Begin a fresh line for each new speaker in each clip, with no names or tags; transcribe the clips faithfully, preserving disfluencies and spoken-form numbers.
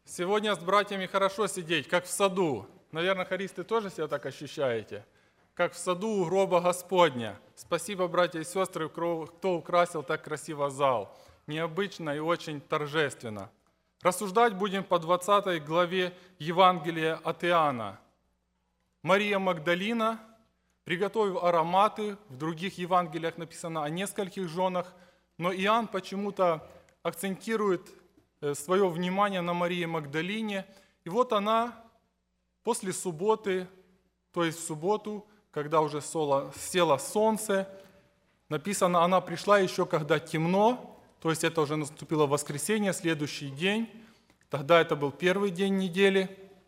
Сегодня с братьями хорошо сидеть, как в саду. Наверное, хористы тоже себя так ощущаете. Как в саду у гроба Господня. Спасибо, братья и сестры, кто украсил так красиво зал. Необычно и очень торжественно. Рассуждать будем по двадцатой главе Евангелия от Иоанна. Мария Магдалина, приготовив ароматы, в других Евангелиях написано о нескольких женах, но Иоанн почему-то акцентирует свое внимание на Марии Магдалине. И вот она после субботы, то есть в субботу, когда уже село солнце, написано, она пришла еще когда темно, то есть это уже наступило воскресенье, следующий день, тогда это был первый день недели.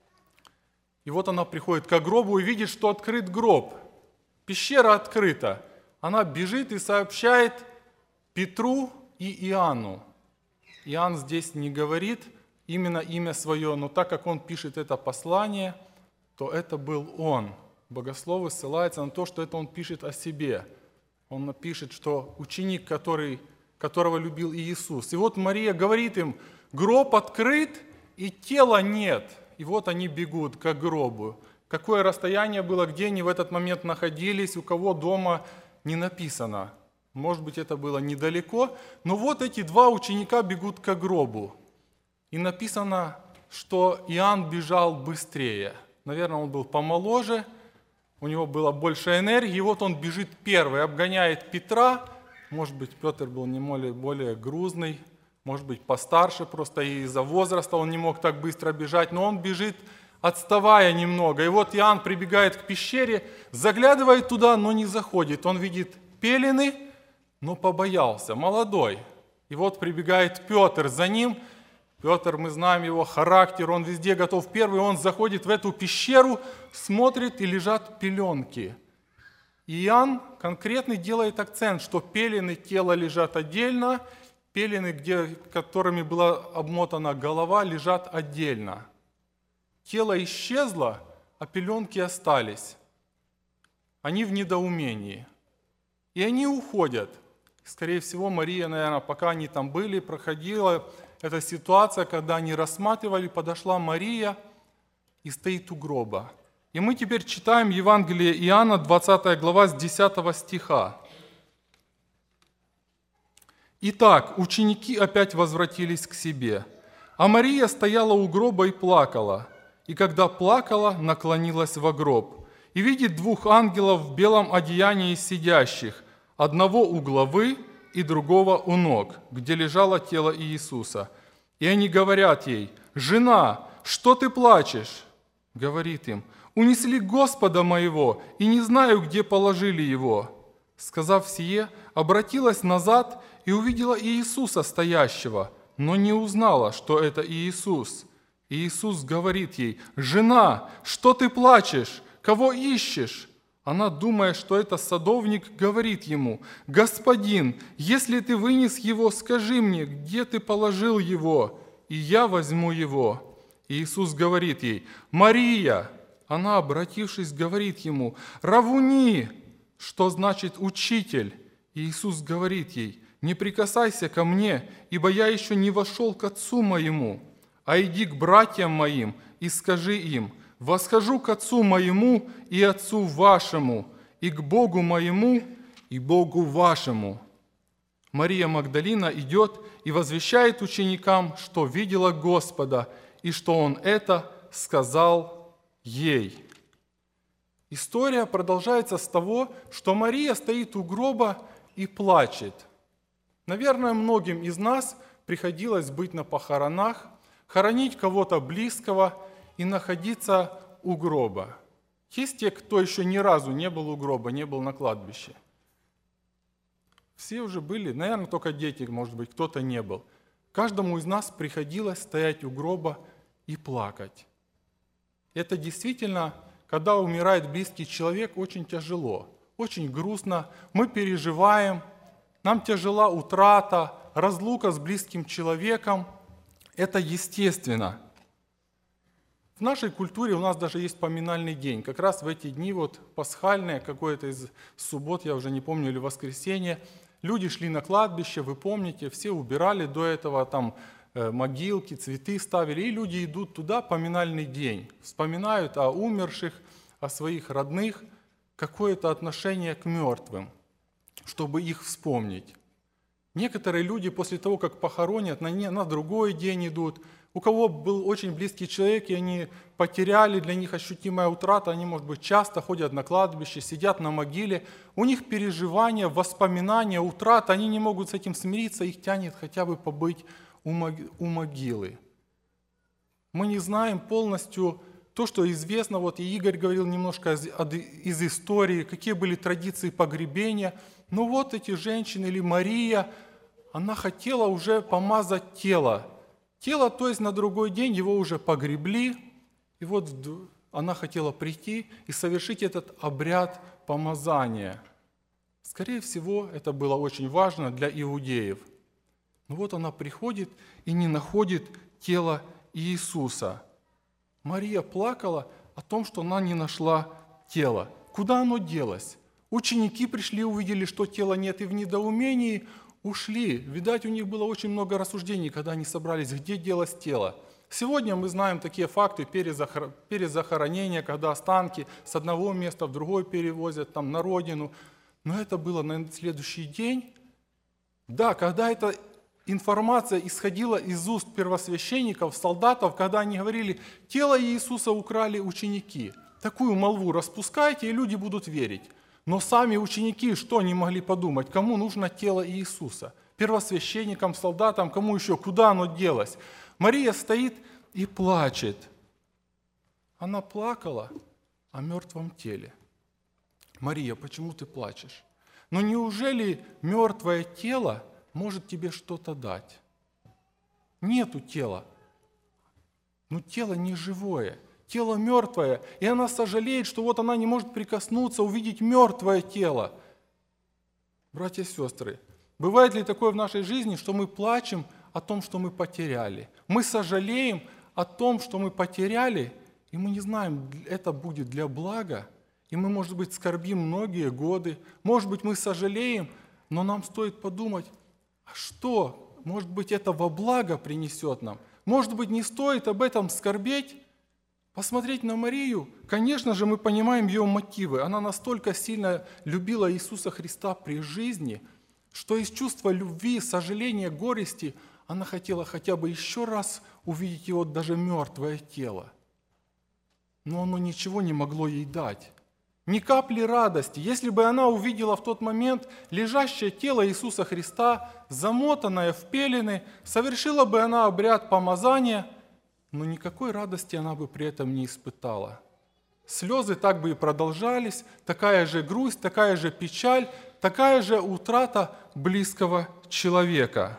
И вот она приходит к гробу и видит, что открыт гроб, пещера открыта. Она бежит и сообщает Петру и Иоанну. Иоанн здесь не говорит именно имя свое, но так как он пишет это послание, то это был он. Богословы ссылаются на то, что это он пишет о себе. Он напишет, что ученик, который, которого любил Иисус. И вот Мария говорит им, гроб открыт и тела нет. И вот они бегут к гробу. Какое расстояние было, где они в этот момент находились, у кого дома, не написано. Может быть, это было недалеко, но вот эти два ученика бегут к гробу. И написано, что Иоанн бежал быстрее. Наверное, он был помоложе, у него было больше энергии, и вот он бежит первый, обгоняет Петра. Может быть, Петр был немного более грузный, может быть, постарше, просто из-за возраста он не мог так быстро бежать, но он бежит, отставая немного. И вот Иоанн прибегает к пещере, заглядывает туда, но не заходит. Он видит пелены, но побоялся, молодой. И вот прибегает Петр за ним. Петр, мы знаем его характер, он везде готов первый. Он заходит в эту пещеру, смотрит, и лежат пеленки. И Иоанн конкретно делает акцент, что пелены тела лежат отдельно, пелены, где, которыми была обмотана голова, лежат отдельно. Тело исчезло, а пеленки остались. Они в недоумении. И они уходят. Скорее всего, Мария, наверное, пока они там были, проходила эта ситуация, когда они рассматривали, подошла Мария и стоит у гроба. И мы теперь читаем Евангелие Иоанна, двадцатая глава, с десятого стиха. Итак, ученики опять возвратились к себе, а Мария стояла у гроба и плакала. И когда плакала, наклонилась во гроб, и видит двух ангелов в белом одеянии сидящих, одного у главы и другого у ног, где лежало тело Иисуса. И они говорят ей, «Жена, что ты плачешь?» Говорит им, «Унесли Господа моего, и не знаю, где положили его». Сказав сие, обратилась назад и увидела Иисуса стоящего, но не узнала, что это Иисус. И Иисус говорит ей, «Жена, что ты плачешь? Кого ищешь?» Она, думая, что это садовник, говорит ему, «Господин, если ты вынес его, скажи мне, где ты положил его, и я возьму его». И Иисус говорит ей, «Мария». Она, обратившись, говорит ему, «Равуни», что значит «учитель». И Иисус говорит ей, «Не прикасайся ко мне, ибо я еще не вошел к Отцу моему, а иди к братьям моим и скажи им, восхожу к Отцу моему и Отцу вашему, и к Богу моему и Богу вашему». Мария Магдалина идет и возвещает ученикам, что видела Господа, и что Он это сказал ей. История продолжается с того, что Мария стоит у гроба и плачет. Наверное, многим из нас приходилось быть на похоронах, хоронить кого-то близкого и находиться у гроба. Есть те, кто еще ни разу не был у гроба, не был на кладбище? Все уже были, наверное, только дети, может быть, кто-то не был. Каждому из нас приходилось стоять у гроба и плакать. Это действительно, когда умирает близкий человек, очень тяжело, очень грустно. Мы переживаем, нам тяжела утрата, разлука с близким человеком. Это естественно. В нашей культуре у нас даже есть поминальный день. Как раз в эти дни, вот пасхальные, какое-то из суббот, я уже не помню, или воскресенье, люди шли на кладбище, вы помните, все убирали до этого, там могилки, цветы ставили, и люди идут туда поминальный день, вспоминают о умерших, о своих родных, какое-то отношение к мертвым, чтобы их вспомнить. Некоторые люди после того, как похоронят, на, не, на другой день идут. У кого был очень близкий человек, и они потеряли, для них ощутимая утрата, они, может быть, часто ходят на кладбище, сидят на могиле, у них переживания, воспоминания, утрата, они не могут с этим смириться, их тянет хотя бы побыть у могилы. Мы не знаем полностью то, что известно, вот и Игорь говорил немножко из, из истории, какие были традиции погребения. Но вот эти женщины, или Мария, она хотела уже помазать тело. Тело, то есть на другой день его уже погребли, и вот она хотела прийти и совершить этот обряд помазания. Скорее всего, это было очень важно для иудеев. Но вот она приходит и не находит тело Иисуса. Мария плакала о том, что она не нашла тело. Куда оно делось? Ученики пришли, увидели, что тела нет, и в недоумении ушли. Видать, у них было очень много рассуждений, когда они собрались, где делось тело. Сегодня мы знаем такие факты перезахоронения, когда останки с одного места в другое перевозят, там, на родину. Но это было на следующий день. Да, когда эта информация исходила из уст первосвященников, солдатов, когда они говорили, тело Иисуса украли ученики. Такую молву распускайте, и люди будут верить. Но сами ученики что не могли подумать? Кому нужно тело Иисуса? Первосвященникам, солдатам, кому еще? Куда оно делось? Мария стоит и плачет. Она плакала о мертвом теле. Мария, почему ты плачешь? Но неужели мертвое тело может тебе что-то дать? Нету тела. Но тело не живое. Тело мертвое, и она сожалеет, что вот она не может прикоснуться, увидеть мертвое тело. Братья и сестры, бывает ли такое в нашей жизни, что мы плачем о том, что мы потеряли? Мы сожалеем о том, что мы потеряли, и мы не знаем, это будет для блага, и мы, может быть, скорбим многие годы, может быть, мы сожалеем, но нам стоит подумать, а что, может быть, это во благо принесет нам? Может быть, не стоит об этом скорбеть? Посмотреть на Марию, конечно же, мы понимаем ее мотивы. Она настолько сильно любила Иисуса Христа при жизни, что из чувства любви, сожаления, горести она хотела хотя бы еще раз увидеть его даже мертвое тело. Но оно ничего не могло ей дать. Ни капли радости. Если бы она увидела в тот момент лежащее тело Иисуса Христа, замотанное в пелены, совершила бы она обряд помазания, но никакой радости она бы при этом не испытала. Слезы так бы и продолжались, такая же грусть, такая же печаль, такая же утрата близкого человека.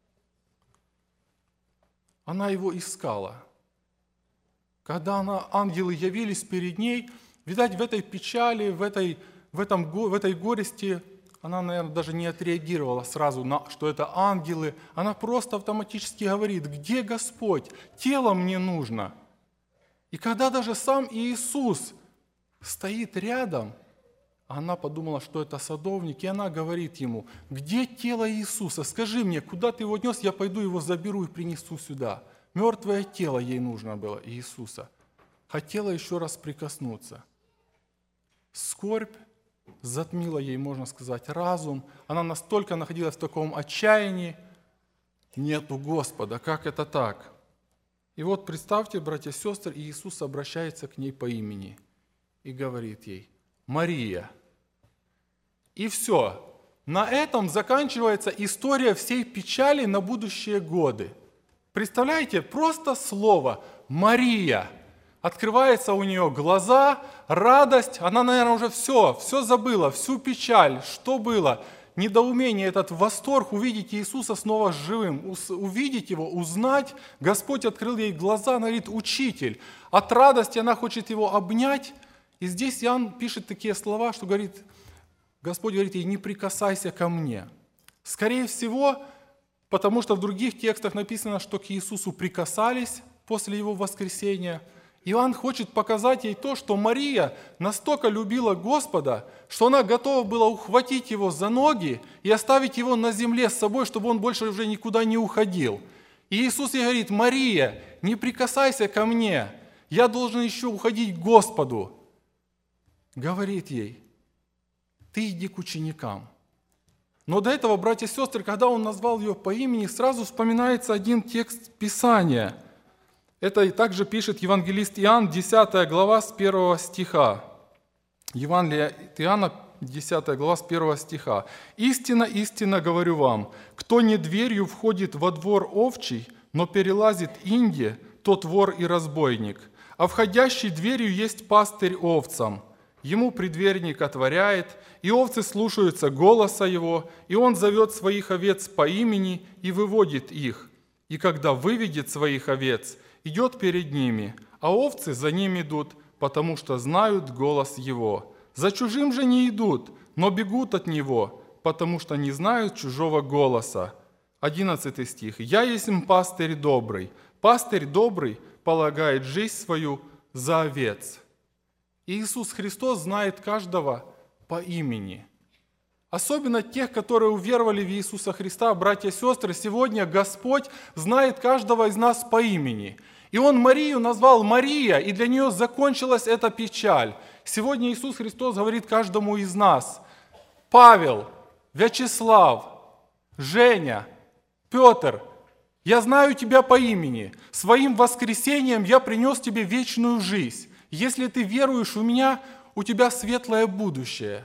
Она его искала. Когда она, ангелы явились перед ней, видать, в этой печали, в этой, в этом, в этой горести она, наверное, даже не отреагировала сразу, на, что это ангелы. Она просто автоматически говорит, где Господь? Тело мне нужно. И когда даже сам Иисус стоит рядом, она подумала, что это садовник, и она говорит ему, где тело Иисуса? Скажи мне, куда ты его отнес, я пойду его заберу и принесу сюда. Мертвое тело ей нужно было, Иисуса. Хотела еще раз прикоснуться. Скорбь затмила ей, можно сказать, разум. Она настолько находилась в таком отчаянии. Нету Господа, как это так? И вот представьте, братья и сестры, Иисус обращается к ней по имени и говорит ей, Мария. И все. На этом заканчивается история всей печали на будущие годы. Представляете, просто слово «Мария». Открываются у нее глаза, радость, она, наверное, уже все, все забыла, всю печаль, что было, недоумение, этот восторг, увидеть Иисуса снова живым, увидеть Его, узнать. Господь открыл ей глаза, она говорит, учитель. От радости она хочет Его обнять. И здесь Иоанн пишет такие слова, что говорит, Господь говорит ей, не прикасайся ко мне. Скорее всего, потому что в других текстах написано, что к Иисусу прикасались после Его воскресения. Иоанн хочет показать ей то, что Мария настолько любила Господа, что она готова была ухватить Его за ноги и оставить Его на земле с собой, чтобы Он больше уже никуда не уходил. И Иисус ей говорит: Мария, не прикасайся ко мне, я должен еще уходить к Господу. Говорит ей: ты иди к ученикам. Но до этого, братья и сестры, когда он назвал ее по имени, сразу вспоминается один текст Писания. Это и также пишет евангелист Иоанн, десятая глава, с первого стиха. Евангелие от Иоанна, десятая глава, с первого стиха. «Истинно, истинно говорю вам, кто не дверью входит во двор овчий, но перелазит инде, тот вор и разбойник. А входящий дверью есть пастырь овцам. Ему предверник отворяет, и овцы слушаются голоса его, и он зовет своих овец по имени и выводит их. И когда выведет своих овец, идет перед ними, а овцы за ним идут, потому что знают голос его. За чужим же не идут, но бегут от него, потому что не знают чужого голоса». Одиннадцатый стих. «Я есть пастырь добрый. Пастырь добрый полагает жизнь свою за овец». Иисус Христос знает каждого по имени. Особенно тех, которые уверовали в Иисуса Христа, братья и сестры, сегодня Господь знает каждого из нас по имени. И Он Марию назвал Мария, и для нее закончилась эта печаль. Сегодня Иисус Христос говорит каждому из нас: Павел, Вячеслав, Женя, Петр, я знаю тебя по имени. Своим воскресением я принес тебе вечную жизнь. Если ты веруешь в меня, у тебя светлое будущее.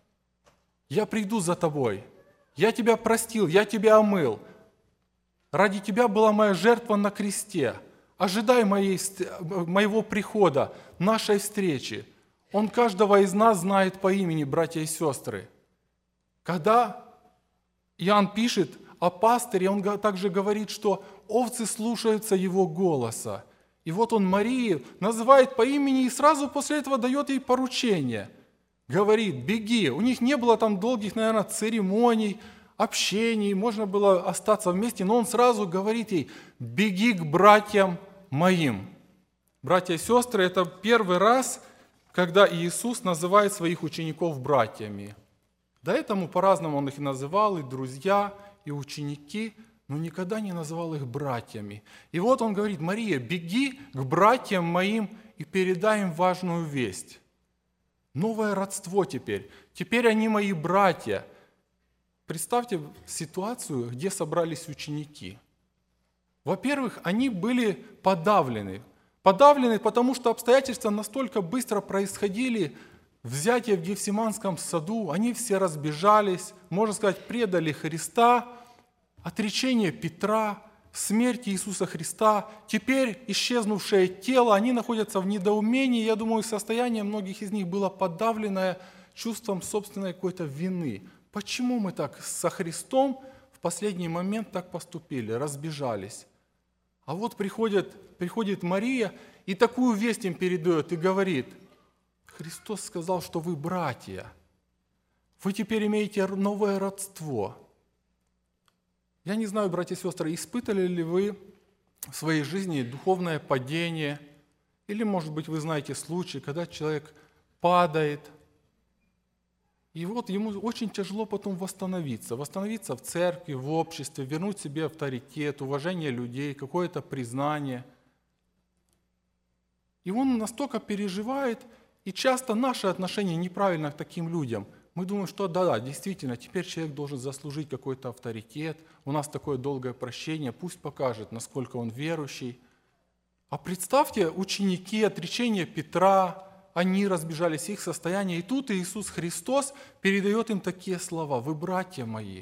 Я приду за тобой. Я тебя простил, я тебя омыл. Ради тебя была моя жертва на кресте. Ожидай моей, моего прихода, нашей встречи. Он каждого из нас знает по имени, братья и сестры. Когда Иоанн пишет о пастыре, он также говорит, что овцы слушаются его голоса. И вот он Марию называет по имени и сразу после этого дает ей поручение. Говорит: беги. У них не было там долгих, наверное, церемоний, общений, можно было остаться вместе, но он сразу говорит ей: беги к братьям моим. Братья и сестры, это первый раз, когда Иисус называет своих учеников братьями. До этого по-разному он их называл, и друзья, и ученики, но никогда не называл их братьями. И вот он говорит: Мария, беги к братьям моим и передай им важную весть. Новое родство теперь. Теперь они мои братья. Представьте ситуацию, где собрались ученики. Во-первых, они были подавлены. Подавлены, потому что обстоятельства настолько быстро происходили. Взятие в Гефсиманском саду, они все разбежались, можно сказать, предали Христа. Отречение Петра, смерть Иисуса Христа, теперь исчезнувшее тело, они находятся в недоумении. Я думаю, состояние многих из них было подавленное чувством собственной какой-то вины. Почему мы так со Христом в последний момент так поступили, разбежались? А вот приходит, приходит Мария и такую весть им передает и говорит: Христос сказал, что вы братья, вы теперь имеете новое родство. Я не знаю, братья и сестры, испытали ли вы в своей жизни духовное падение, или, может быть, вы знаете случай, когда человек падает, и вот ему очень тяжело потом восстановиться, восстановиться в церкви, в обществе, вернуть себе авторитет, уважение людей, какое-то признание. И он настолько переживает, и часто наше отношение неправильно к таким людям. Мы думаем, что да-да, действительно, теперь человек должен заслужить какой-то авторитет, у нас такое долгое прощение, пусть покажет, насколько он верующий. А представьте, ученики, отречение Петра, они разбежались, их состояние, и тут Иисус Христос передает им такие слова: «Вы братья мои».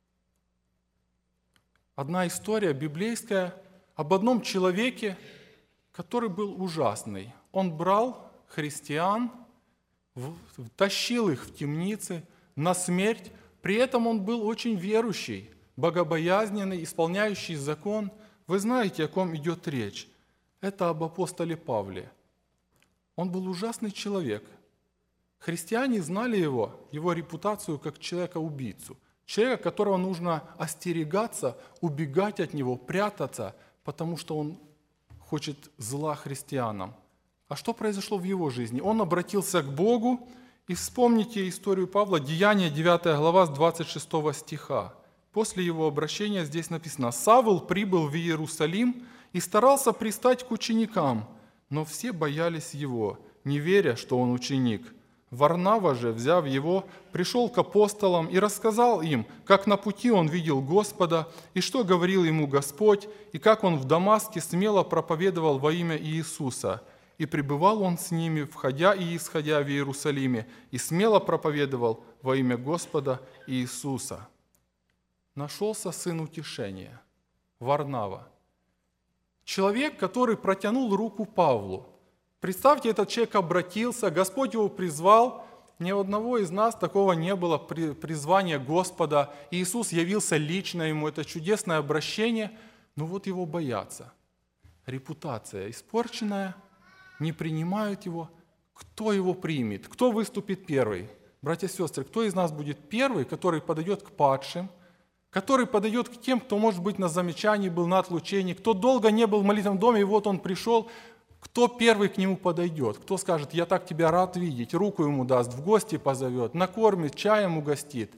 Одна история библейская об одном человеке, который был ужасный. Он брал христиан, тащил их в темницы на смерть. При этом он был очень верующий, богобоязненный, исполняющий закон. Вы знаете, о ком идет речь. Это об апостоле Павле. Он был ужасный человек. Христиане знали его, его репутацию как человека-убийцу. Человека, которого нужно остерегаться, убегать от него, прятаться, потому что он хочет зла христианам. А что произошло в его жизни? Он обратился к Богу, и вспомните историю Павла, Деяния девятая глава с двадцать шестого стиха. после его обращения здесь написано: «Савл прибыл в Иерусалим и старался пристать к ученикам, но все боялись его, не веря, что он ученик. Варнава же, взяв его, пришел к апостолам и рассказал им, как на пути он видел Господа, и что говорил ему Господь, и как он в Дамаске смело проповедовал во имя Иисуса. И пребывал он с ними, входя и исходя в Иерусалиме, и смело проповедовал во имя Господа Иисуса». Нашелся сын утешения, Варнава. Человек, который протянул руку Павлу. Представьте, этот человек обратился, Господь его призвал. Ни у одного из нас такого не было призвания Господа. Иисус явился лично ему, это чудесное обращение. Но вот его боятся. Репутация испорченная, не принимают его. Кто его примет? Кто выступит первый? Братья и сестры, кто из нас будет первый, который подойдет к падшим, который подойдет к тем, кто, может быть, на замечании был, на отлучении, кто долго не был в молитвенном доме, и вот он пришел? Кто первый к нему подойдет? Кто скажет: «Я так тебя рад видеть», руку ему даст, в гости позовет, накормит, чаем угостит?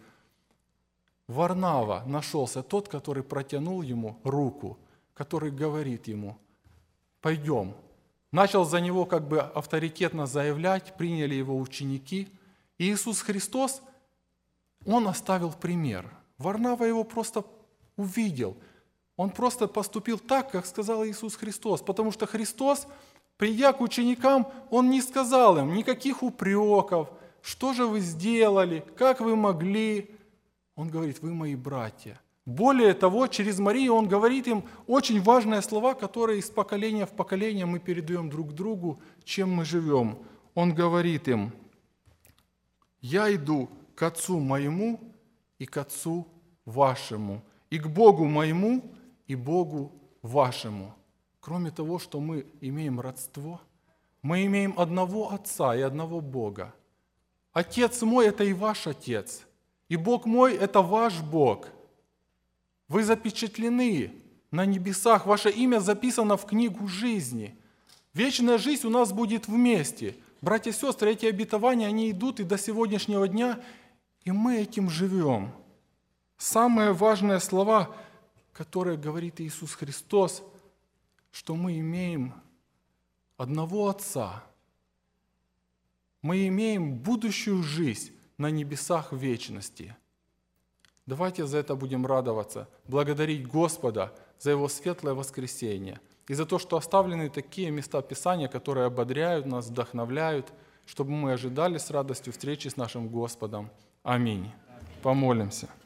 Варнава нашелся тот, который протянул ему руку, который говорит ему: «Пойдем». Начал за него как бы авторитетно заявлять, приняли его ученики. И Иисус Христос, Он оставил пример. Варнава его просто увидел. Он просто поступил так, как сказал Иисус Христос, потому что Христос, придя к ученикам, Он не сказал им никаких упреков, что же вы сделали, как вы могли. Он говорит: «Вы мои братья». Более того, через Марию Он говорит им очень важные слова, которые из поколения в поколение мы передаем друг другу, чем мы живем. Он говорит им: «Я иду к Отцу моему и к Отцу вашему, и к Богу моему и Богу вашему». Кроме того, что мы имеем родство, мы имеем одного Отца и одного Бога. Отец мой – это и ваш Отец, и Бог мой – это ваш Бог. Вы запечатлены на небесах, ваше имя записано в книгу жизни. Вечная жизнь у нас будет вместе. Братья и сестры, эти обетования, они идут и до сегодняшнего дня, и мы этим живем. Самые важные слова, которые говорит Иисус Христос, что мы имеем одного Отца. Мы имеем будущую жизнь на небесах вечности. Давайте за это будем радоваться, благодарить Господа за Его светлое воскресение и за то, что оставлены такие места Писания, которые ободряют нас, вдохновляют, чтобы мы ожидали с радостью встречи с нашим Господом. Аминь. Помолимся.